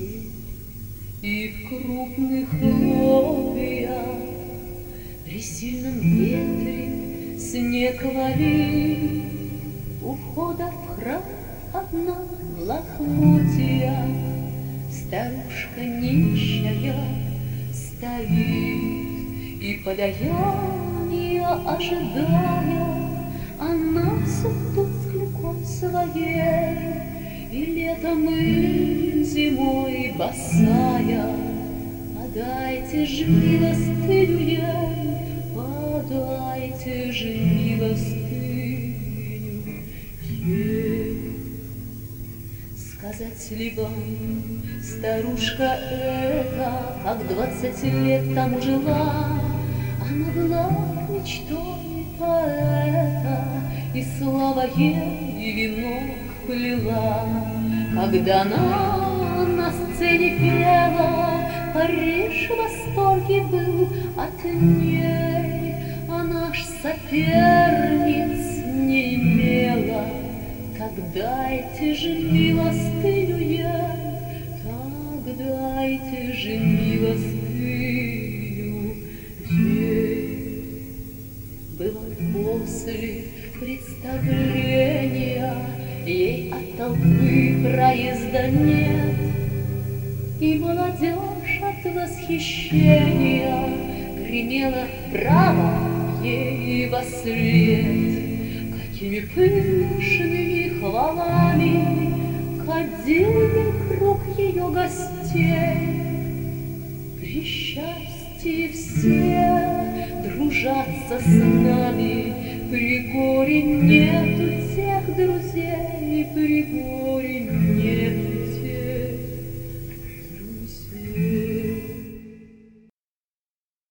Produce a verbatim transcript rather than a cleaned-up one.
метель, и в крупных хлопьях при сильном ветре снег валит. У входа в храм одна в лохмотьях старушка нищая стоит, и подаяния ожидая, она все тут с клюкой своей, и летом, и зимой босая. Подайте же милостыню ей, подайте же милостыню ей. Сказать ли вам, старушка эта, как двадцать лет тому жила, она была мечтой поэта, и слава ей венок плела. Когда она на сцене пела, Париж в восторге был от ней, а наш соперниц не имела. Так дайте же милостыню ей, так дайте же милостыню ей. Было после представления, ей от толпы проезда нет, и молодежь от восхищения гремела браво ей вослед. Какими пышными хвалами ходили круг ее гостей. При счастье все дружатся с нами, при горе нету тех друзей, при горе